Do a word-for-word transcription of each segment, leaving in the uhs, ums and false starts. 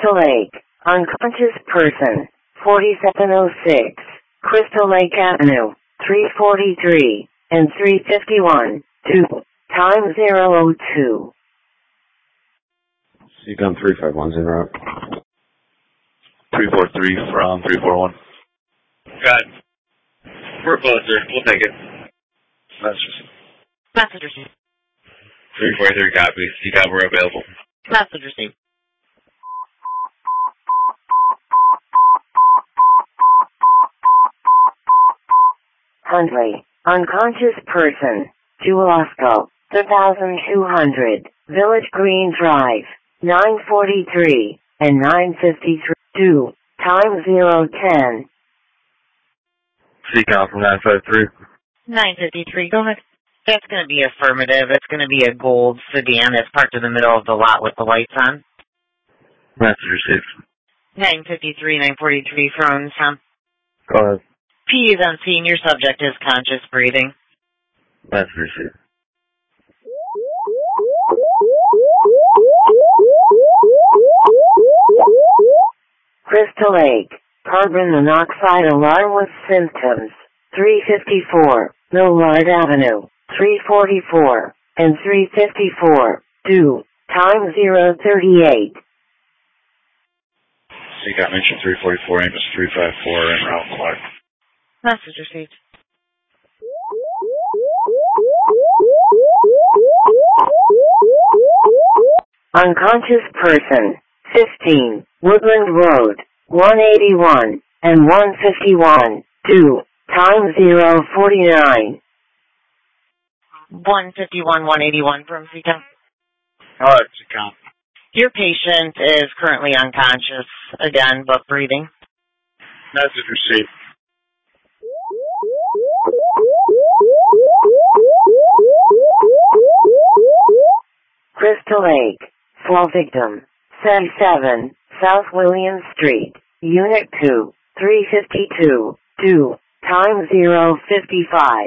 Crystal Lake, unconscious person, forty-seven oh six, Crystal Lake Avenue, three forty-three, and three fifty-one, two, time zero oh two. C COM three five one's en route. three four three from three four one. Got it. We're closer. We'll take it. Message. Message received. three four three copies. C COM, we're available. Message received. Huntley, unconscious person, Julasco, two thousand two hundred, Village Green Drive, nine forty-three, and nine fifty-three, two, time zero ten. C COM from nine five three. nine fifty-three, go ahead. That's going to be affirmative. It's going to be a gold sedan that's parked in the middle of the lot with the lights on. Message received. nine fifty-three, nine forty-three from Tom. Go ahead. P is on scene. Your subject is conscious breathing. Message received. Crystal Lake, carbon monoxide alarm with symptoms, three fifty-four, Millard Avenue, three forty-four, and three fifty-four, two, time zero thirty-eight. C COM mentioned three forty-four, Amos three five four, and route Clark. Message received. Unconscious person, fifteen, Woodland Road, one eighty-one, and one fifty-one, two, time zero forty-nine. one fifty-one, one eighty-one from C COM. Alright, C COM. Your patient is currently unconscious again, but breathing. Message received. Crystal Lake, fall victim, seventy-seven, South William Street, Unit two, three fifty-two, two, time zero fifty-five.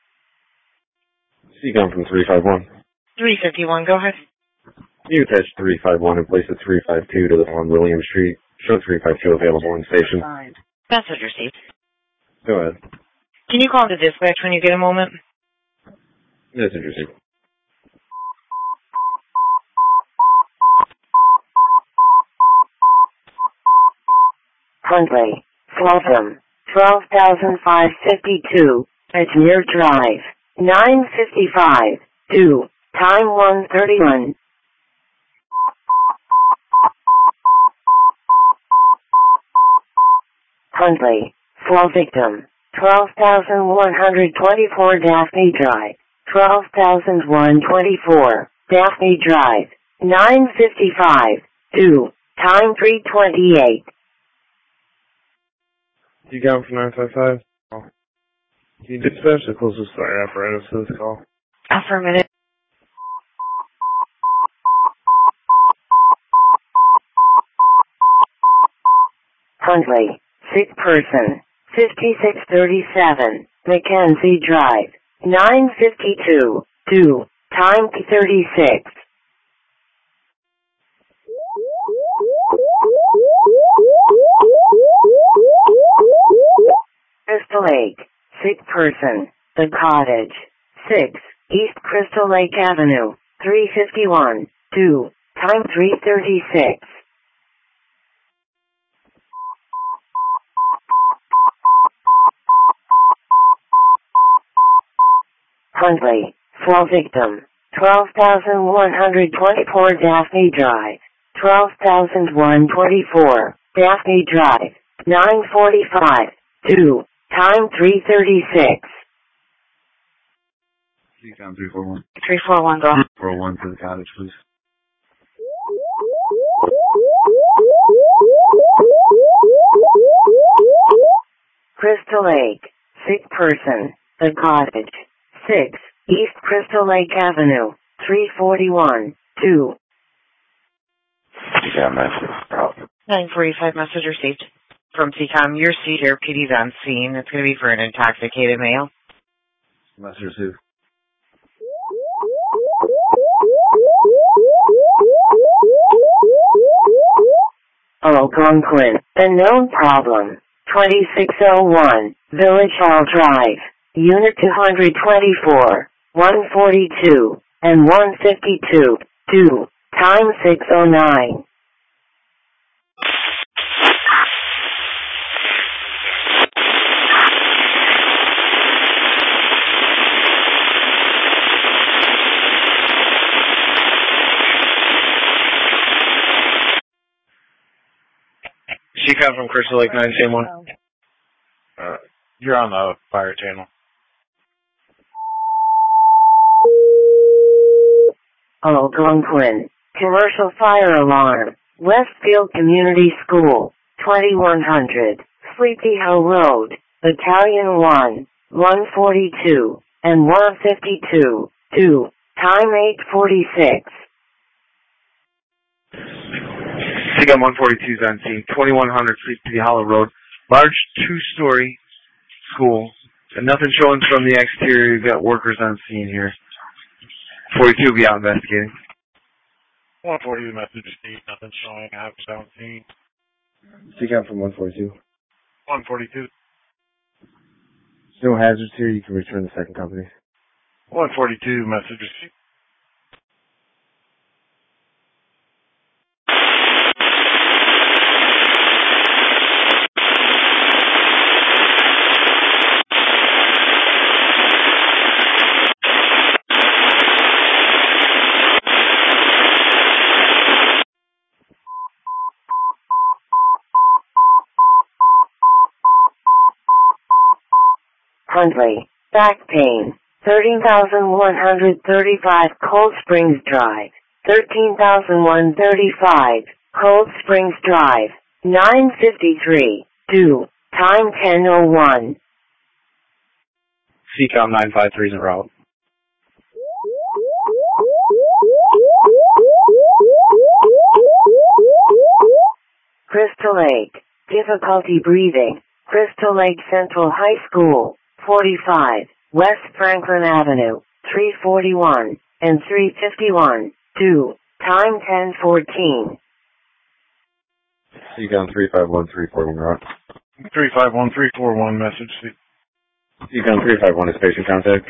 C COM from three five one. three fifty-one, go ahead. You attach three five one and place a three five two to the on William Street. Show three five two available in station. Message received. Go ahead. Can you call the dispatch when you get a moment? Message received. Huntley, Slocum, twelve thousand five hundred fifty-two, Edgemere Drive, nine fifty-five, two, time one thirty-one. Huntley, fall victim, twelve thousand one hundred twenty-four Daphne Drive, twelve thousand one hundred twenty-four, Daphne Drive, nine fifty-five, two, time three twenty-eight. You got from nine five five. Can you dispatch the closest fire apparatus to this call? Affirmative. Huntley, sick person, fifty-six thirty-seven, Mackenzie Drive, nine fifty-two, two, time thirty-six. Crystal Lake, sick person, The Cottage, six, East Crystal Lake Avenue, three fifty-one, two, time three thirty-six. Huntley, fall victim, twelve thousand one hundred twenty-four Daphne Drive, twelve thousand one hundred twenty-four, Daphne Drive, nine forty-five, two, time three thirty-six. C COM three four one. three four one, go. four one for the cottage, please. Crystal Lake, sick person, The Cottage, six, East Crystal Lake Avenue, three forty-one, two. C COM nine nine forty-five, message received. From C COM, your C here, P D's on scene. It's going to be for an intoxicated male. Message received. Algonquin, unknown problem. twenty-six oh one, Village Hall Drive, Unit two twenty-four, one forty-two, and one fifty-two, two, time six oh nine. She come from Crystal Lake nine ten one. Uh, you're on the fire channel. Algonquin, commercial fire alarm, Westfield Community School, twenty-one hundred, Sleepy Hill Road, Battalion one, one forty-two, and one fifty-two, two, time eight forty-six. Seacom one forty-two is on scene, twenty-one hundred Sleepy Hollow Road, large two-story school, and nothing showing from the exterior. You've got workers on scene here. forty-two will be out investigating. one forty-two message received, nothing showing. I have on scene. Seacom from one forty-two. one forty-two. No hazards here. You can return the second company. one forty-two message received. Huntley, back pain, thirteen thousand one hundred thirty-five Cold Springs Drive, thirteen thousand one hundred thirty-five Cold Springs Drive, nine fifty-three, two, time ten oh one. Seacom nine five three is en route. Crystal Lake, difficulty breathing, Crystal Lake Central High School, forty-five, West Franklin Avenue, three forty-one, and three fifty-one, two, time ten fourteen. Seacom three five one three four one route. three five one three four one message. Seacom three five one is patient contact.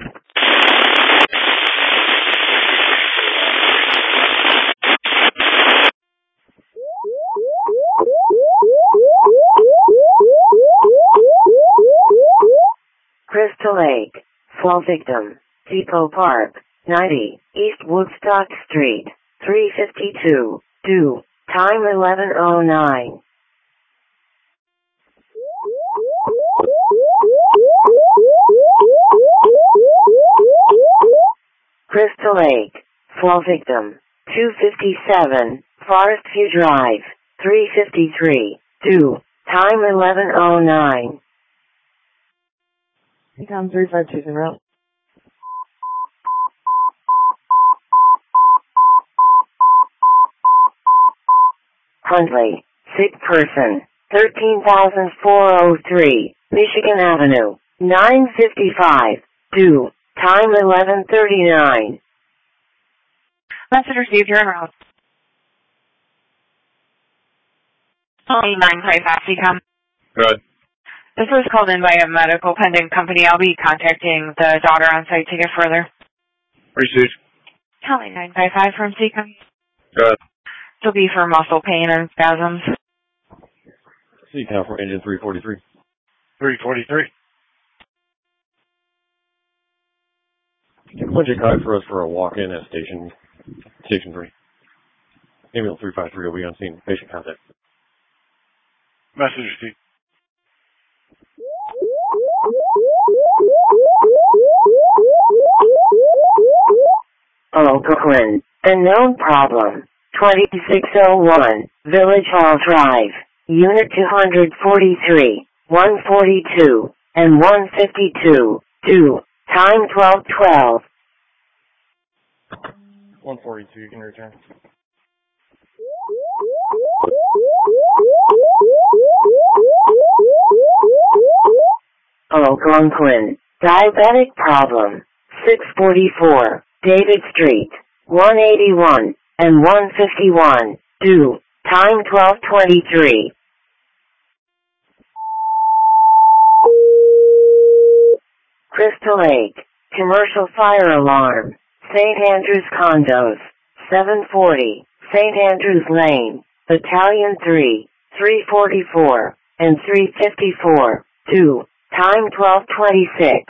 Crystal Lake, fall victim, Depot Park, ninety, East Woodstock Street, three fifty-two, two, time eleven oh nine. Crystal Lake, fall victim, two fifty-seven, Forest View Drive, three fifty-three, two, time eleven oh nine. Seacom three five two is en route. Huntley, sick person, thirteen thousand four oh three, Michigan Avenue, nine fifty-five, two, time eleven thirty-nine. Message received, you're en route. nine five five Seacom. Good. This was called in by a medical pending company. I'll be contacting the daughter on site to get further. Received. Tally nine five five from Seacom. Good. It'll be for muscle pain and spasms. Seacom for engine three forty-three. three forty-three. Punch a card for us for a walk-in at station station three. Ambulance three five three will be on scene. Patient contact. Message received. Algonquin, unknown problem, twenty-six oh one, Village Hall Drive, Unit two forty-three, one forty-two, and one fifty-two, two, time twelve twelve. one forty-two, you can return. Algonquin, diabetic problem, six forty-four, David Street, one eighty-one, and one fifty-one, two, Time twelve twenty-three. Crystal Lake. Commercial fire alarm. Saint Andrews Condos. seven forty. Saint Andrews Lane. Battalion three. three forty-four. And three fifty-four. two. Time twelve twenty-six.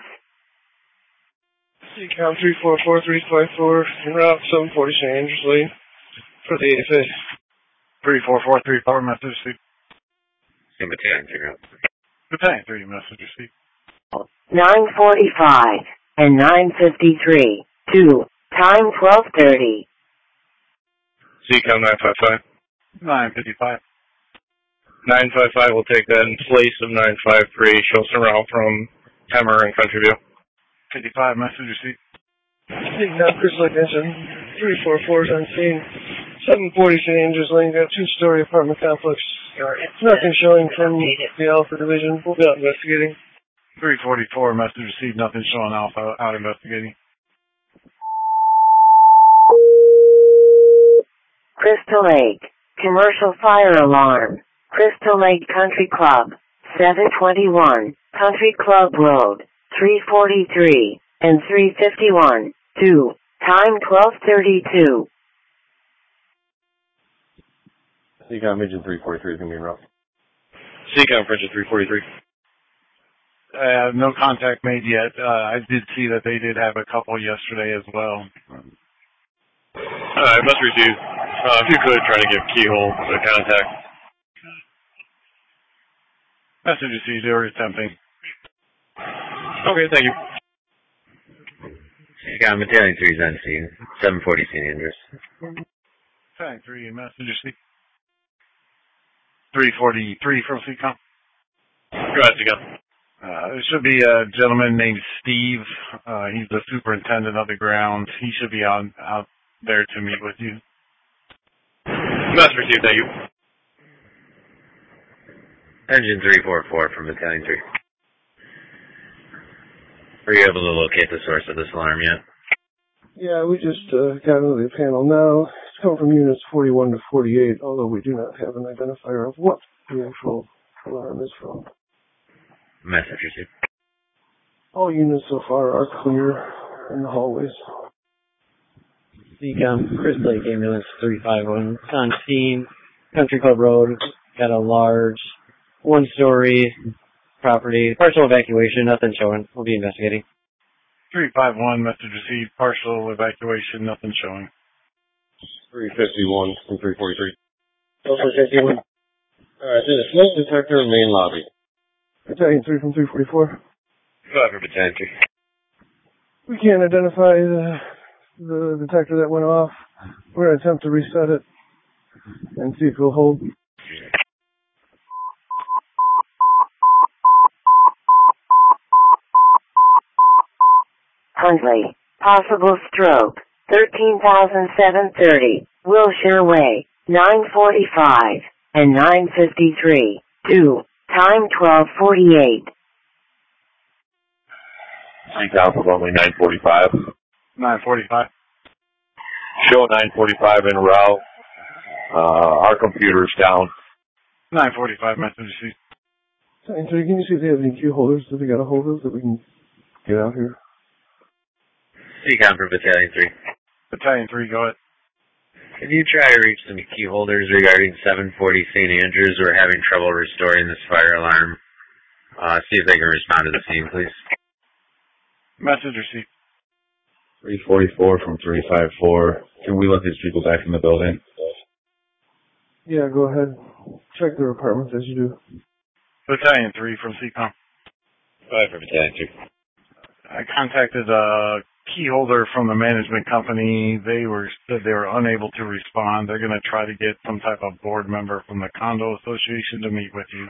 Seacom three four four three five four, Route seven forty Saint Andrews Lane for the eighty-fifth. three four four three four, message received. Battalion three route. Battalion three, message received. nine forty-five and nine fifty-three. two. Time twelve thirty. Seacom nine five five. nine fifty-five. nine five five will take that in place of nine five three. Show some route from Hammer and Country View. fifty-five, message received. Seacom Crystal Lake Engine three four four is on scene. seven forty Saint Andrews Lane, got a two-story apartment complex. Nothing showing from the Alpha Division. We'll be out investigating. three forty-four, message received. Nothing showing Alpha, out investigating. Crystal Lake. Commercial fire alarm. Crystal Lake Country Club. seven twenty-one. Country Club Road. three forty-three. And three fifty-one. two. Time twelve thirty-two. Seacom Engine three forty-three is going to be en route. Seacom French three forty-three. Uh, no contact made yet. Uh, I did see that they did have a couple yesterday as well. Uh, I must receive. Uh, if you could try to give keyhole the contact. Message received, they were attempting. Okay, thank you. Seacom Battalion three is on scene. seven forty Saint Andrews. Battalion three, message received. three forty-three from Seacom. Go ahead, Seacom. Uh, there should be a gentleman named Steve. Uh, he's the superintendent of the grounds. He should be on out there to meet with you. Must receive, thank you. Engine three four four from Battalion three. Were you able to locate the source of this alarm yet? Yeah, we just uh, got into the panel now. It's coming from units forty-one to forty-eight, although we do not have an identifier of what the actual alarm is from. Message received. All units so far are clear in the hallways. Seacom Crystal Lake Ambulance three five one. It's on scene, Country Club Road. Got a large one-story property. Partial evacuation, nothing showing. We'll be investigating. three five one, message received. Partial evacuation, nothing showing. three fifty-one from three forty-three. three fifty-one. Alright, so the smoke detector, main lobby. Battalion three from three forty-four. Go ahead for Battalion three. We can't identify the, the detector that went off. We're going to attempt to reset it and see if it'll hold. Huntley. Possible stroke. thirteen thousand seven hundred thirty. Wilshire Way. nine forty-five. And nine fifty-three. two. Time twelve forty-eight. Seacom was only nine forty-five. nine forty-five. Show nine forty-five en route. Uh, our computer's down. nine forty-five, message received. Battalion three, can you see if they have any key holders that they got a hold of that we can get out here? Seacom for Battalion three. Battalion three, go ahead. Can you try to reach some key holders regarding seven forty Saint Andrews? We're having trouble restoring this fire alarm. Uh, see if they can respond to the scene, please. Message received. three forty-four from three five four. Can we let these people back in the building? Yeah, go ahead. Check their apartments as you do. Battalion three from Seacom. Go ahead for Battalion three. I contacted a key holder from the management company. They were said they were unable to respond. They're going to try to get some type of board member from the condo association to meet with you.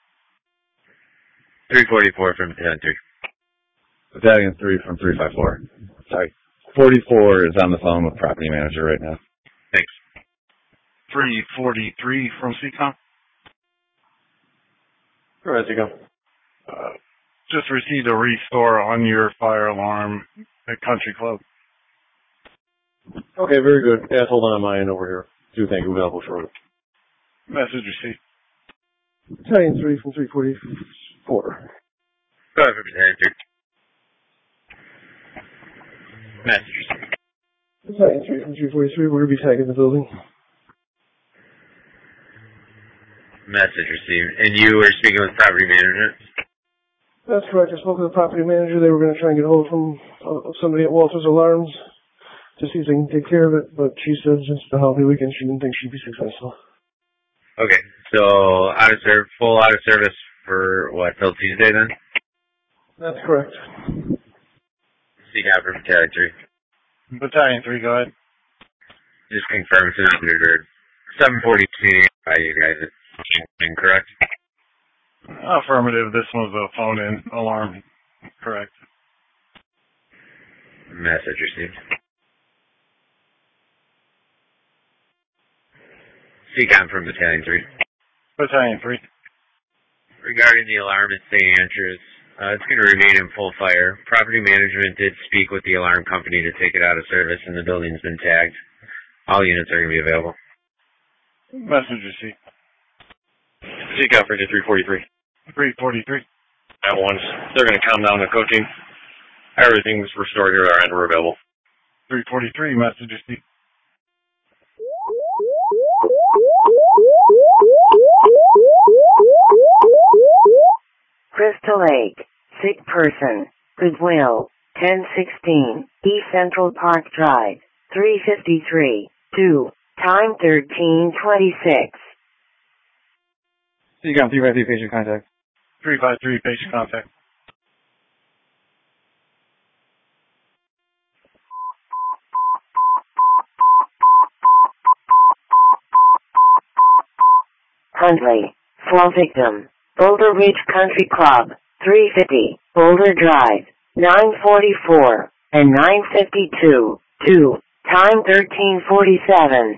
three forty-four from Battalion three. Battalion three from three five four. Sorry. forty-four is on the phone with property manager right now. Thanks. three forty-three from Seacom. Go ahead, Seacom. Uh, just received a restore on your fire alarm at Country Club. Okay, very good. Yeah, hold on on my end over here. Do think we'll be available shortly. Message received. Battalion three from three forty-four. Go ahead for Battalion three. Message received. Battalion three from three forty-three, we're going to be tagging the building. Message received. And you were speaking with property management? That's correct. I spoke with the property manager. They were going to try and get hold from uh, somebody at Walters Alarms to see if they can take care of it, but she said since the holiday weekend she didn't think she'd be successful. Okay, so out of service, full out of service for what, till Tuesday then? That's correct. Seek out for Battalion three. Battalion three, go ahead. Just confirm it's an undergird. seven forty-two by you guys. It's incorrect? Affirmative. This was a phone-in alarm. Correct. Message received. Seek out from Battalion three. Battalion three. Regarding the alarm at Saint Andrews, uh, it's going to remain in full fire. Property management did speak with the alarm company to take it out of service, and the building's been tagged. All units are going to be available. Message received. Seek out for three forty-three. three forty-three. At once. They're going to calm down the cooking. Everything's restored here and we're available. three forty-three, message received. Crystal Lake, sick person, Goodwill, ten sixteen, East Central Park Drive, three fifty-three, two, time thirteen twenty-six. You got three by three patient contact. three by three patient contact. Huntley, fall victim, Boulder Ridge Country Club, three fifty, Boulder Drive, nine forty-four, and nine fifty-two, two, time thirteen forty-seven.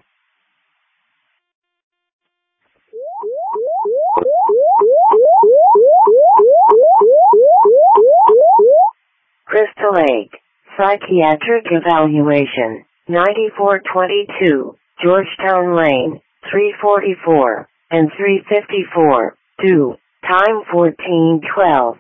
Crystal Lake, psychiatric evaluation, ninety-four twenty-two, Georgetown Lane, three forty-four, and three fifty-four, two, time fourteen twelve.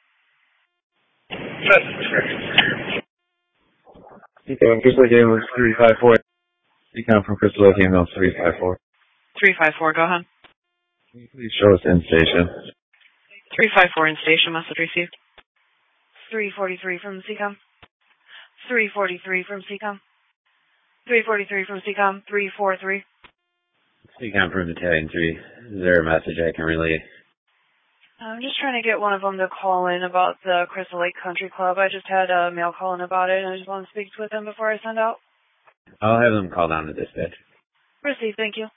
Decon Crystal Lake ambulance three five four. Decon from Crystal Lake ambulance three five four. three five four, go ahead. Can you please show us in station? three five four in station, message received. three forty-three from C COM. three forty-three from C COM. three forty-three from C COM. three forty-three. Decon from Battalion three. Is there a message I can relay? I'm just trying to get one of them to call in about the Crystal Lake Country Club. I just had a mail call in about it, and I just want to speak with them before I send out. I'll have them call down to dispatch. Received, thank you.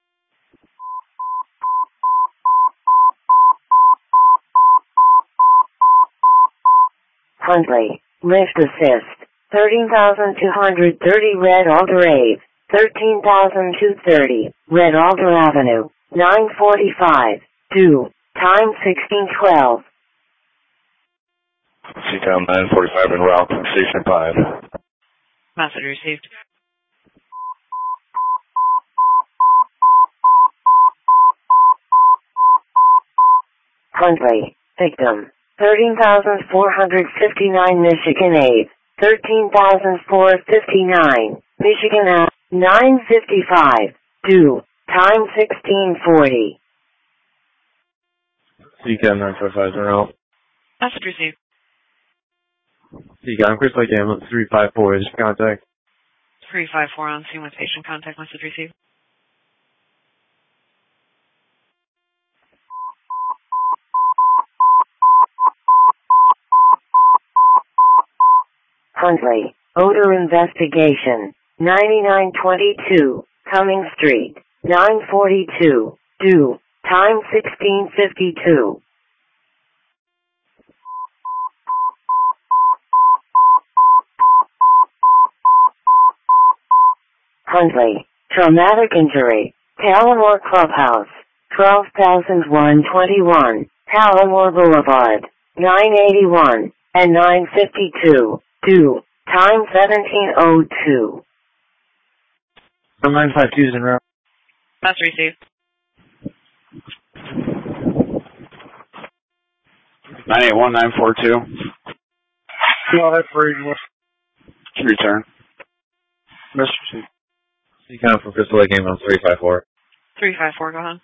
Huntley, lift assist, thirteen thousand two hundred thirty Red Alder Ave, thirteen thousand two hundred thirty Red Alder Avenue, nine forty-five, two, time sixteen twelve. C COM nine forty-five en route from Station five. Message received. Huntley, victim, thirteen thousand four hundred fifty-nine Michigan Ave, thirteen thousand four hundred fifty-nine Michigan Ave, nine fifty-five, two, time sixteen forty. C COM nine forty-five en route. Message received. Decon Crystal Lake ambulance three five four is contact. three five four on scene with patient contact, message received. Huntley, odor investigation, ninety-nine twenty-two, Cumming Street, nine forty-two, two, time sixteen fifty-two. Huntley, traumatic injury, Palomar Clubhouse, twelve thousand one hundred twenty-one, Palomar Boulevard, nine eighty-one, and nine fifty-two, two, time seventeen oh two. nine five two is en route. Message received. nine eight one nine four two. No, that's for eighty-one. Return. Mister C. Seacom from Crystal Lake ambulance three five four. three five four, go ahead.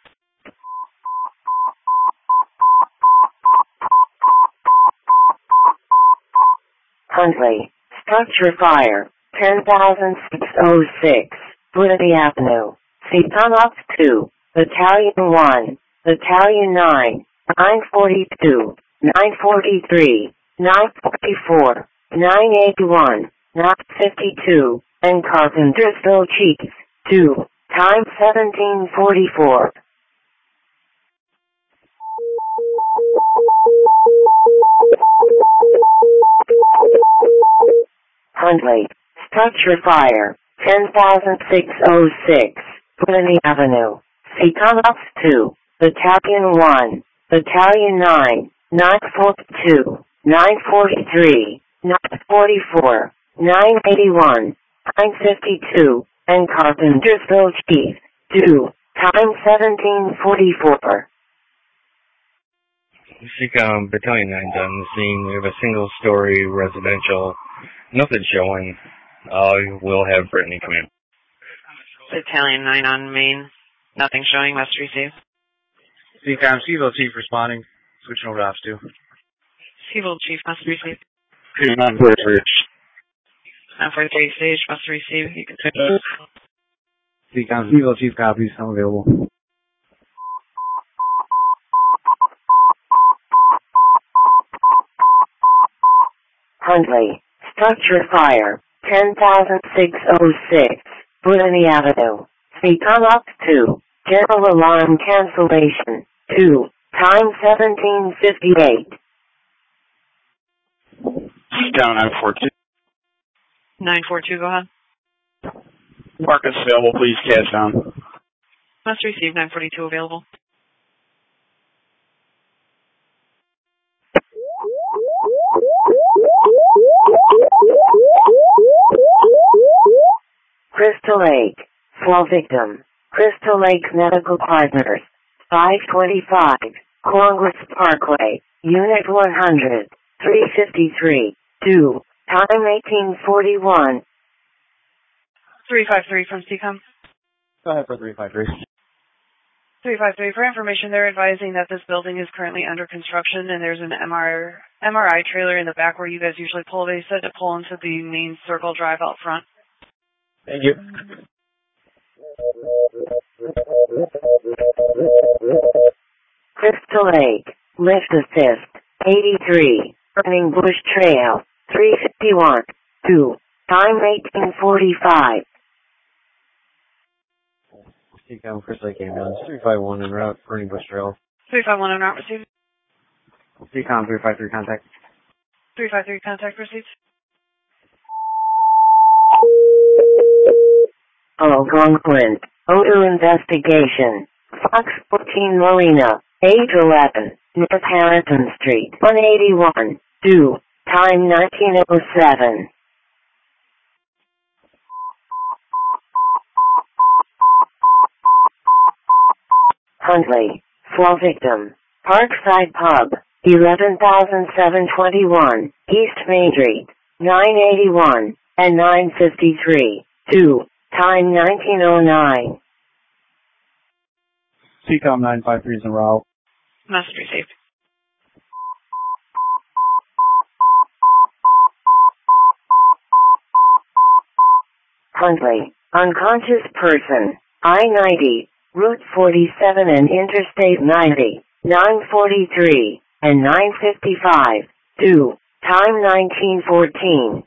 Huntley, structure fire, ten thousand six oh six, Woody Avenue, Seacom up two, Battalion one, Battalion nine, nine forty-two, nine forty-three, nine forty-four, nine eighty-one, nine fifty-two, and Carpentersville Chief, two, time seventeen forty-four. Huntley, structure fire, ten thousand six oh six, Woody Avenue, Seacom up two, Battalion one, Battalion nine, nine forty-two, nine forty-three, nine forty-four, nine eighty-one, nine fifty-two, and Carpentersville Chief, two, time seventeen forty-four. Seacom Battalion nine's on the scene. We have a single-story residential. Nothing showing. Uh, we'll have Brittany come in. Battalion nine on main. Nothing showing. Must receive. Seacom, Seaville Chief responding. Switching over to Ops two. Seaville Chief must receive. nine forty-three. nine forty-three stage must receive. You can switch. Seacom, Seaville Chief copies. I'm available. Huntley, structure fire, ten thousand six oh six, Woody Avenue, Seacom up two, general alarm cancellation, two, time seventeen fifty-eight. Seacom nine four two. nine four two, go ahead. Marcus available, please catch down. Must receive. nine forty-two available. Crystal Lake, fall victim, Crystal Lake Medical Partners, five twenty-five, Congress Parkway, Unit one hundred, three fifty-three, two, time eighteen forty-one. three five three from Seacom. Go ahead for three five three. three five three, for information, they're advising that this building is currently under construction and there's an M R I trailer in the back where you guys usually pull. They said to pull into the main circle drive out front. Thank you. Crystal Lake, lift assist, eighty-three, Burning Bush Trail, three fifty-one, two, time eighteen forty-five. Seacom, Crystal Lake ambulance, three five one en route, Burning Bush Trail. three five one en route received. Seacom, three five three contact. three five three contact received. Algonquin, Odoo investigation, Fox fourteen Marina, age eleven, North Harrison Street, one eighty-one, two, time nineteen oh seven. Huntley, fall victim, Parkside Pub, eleven thousand seven hundred twenty-one, East Main Street, nine eighty-one, and nine fifty-three, two, time nineteen oh nine. Seacom nine five three is en route. Must received. Huntley, unconscious person, I ninety, Route forty-seven and Interstate ninety, nine forty-three, and nine fifty-five, two, time nineteen fourteen.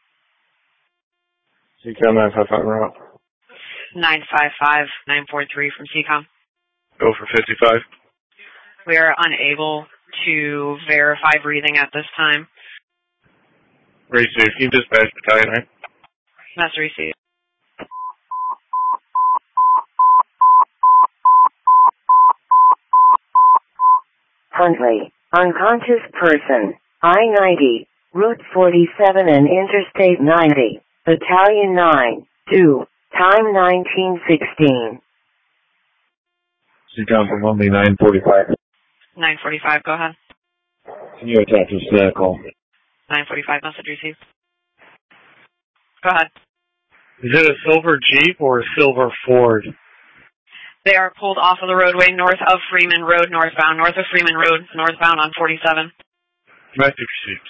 Seacom nine five five en route. nine five five, nine four three from Seacom. Go for fifty-five. We are unable to verify breathing at this time. Ready to, can you dispatch battalion nine? Must receive. Huntley, unconscious person, I ninety, Route forty-seven and Interstate ninety, Battalion nine, two, time nineteen sixteen. Seacom from Lumley, nine forty-five. nine forty-five, go ahead. Can you attach this to that call? nine forty-five, message received. Go ahead. Is it a silver Jeep or a silver Ford? They are pulled off of the roadway north of Freeman Road, northbound, north of Freeman Road, northbound on forty-seven. Message received.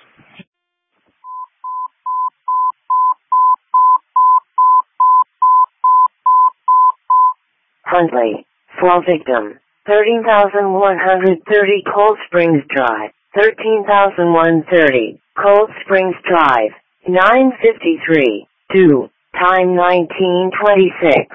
Huntley, fall victim, thirteen thousand one hundred thirty Cold Springs Drive, thirteen thousand one hundred thirty Cold Springs Drive, nine fifty-three, two, time nineteen twenty-six.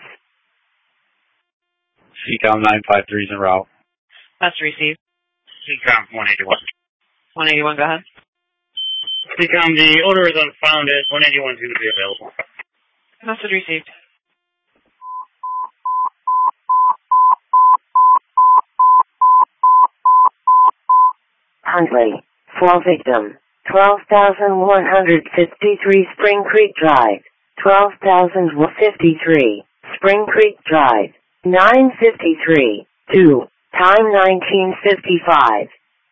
Seacom nine five three is en route. Message received. Seacom one eighty-one. one eighty-one, go ahead. Seacom, the order is unfounded. one eighty-one is going to be available. Message received. Huntley, fall victim, twelve thousand one hundred fifty-three Spring Creek Drive, twelve thousand fifty-three Spring Creek Drive, nine fifty-three, two, time nineteen fifty-five.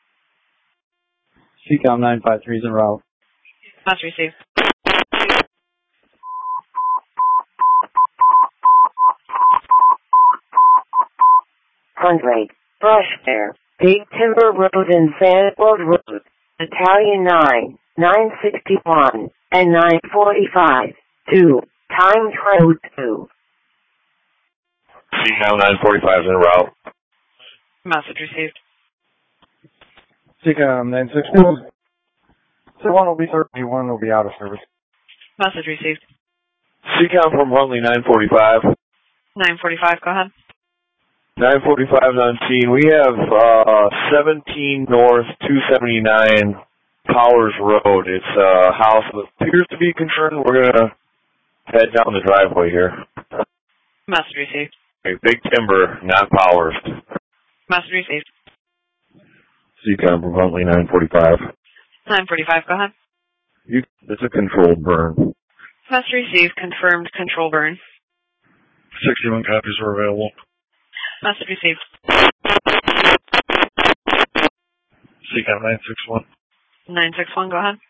Seacom nine five three is en route. Message received. Huntley, Brush Fair, Big Timber Road and Sandwood Road, Italian nine, nine sixty-one, and nine forty-five, two, time twenty-two. Seacom nine forty-five is en route. Message received. Seacom nine sixty-one. So one will be thirty, one will be out of service. Message received. Seacom from Huntley, nine forty-five. nine forty-five, go ahead. nine forty-five on scene. We have uh, seventeen North two seventy-nine Powers Road. It's a house that appears to be confirmed. We're going to head down the driveway here. Message received. Okay, Big Timber, not Powers. Message received. Seacom from Huntley, nine forty-five. nine forty-five, go ahead. You, it's a controlled burn. Message received. Confirmed control burn. sixty-one copies are available. Message received. Seacom nine sixty-one. nine sixty-one, go ahead.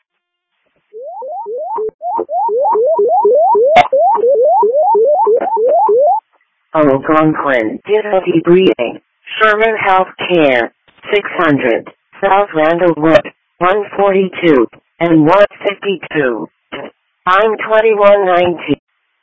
Algonquin, difficulty breathing. Sherman Health Care, six hundred, South Randall Wood, one forty-two, and one fifty-two. Time twenty-one nineteen.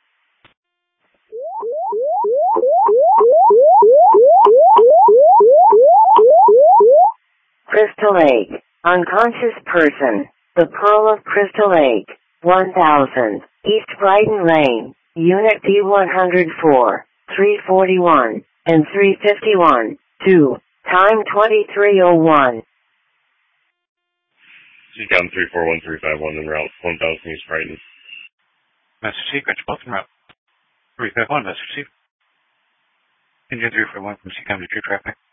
Crystal Lake, unconscious person, the Pearl of Crystal Lake, one thousand, East Brighton Lane, Unit D one oh four, three forty-one, and three fifty-one, two, time twenty-three oh one. Seacom three four one three five one en route, one thousand East Brighton. Message sequence, both en route. three five one, message received. Engine three four one from Seacom to true traffic.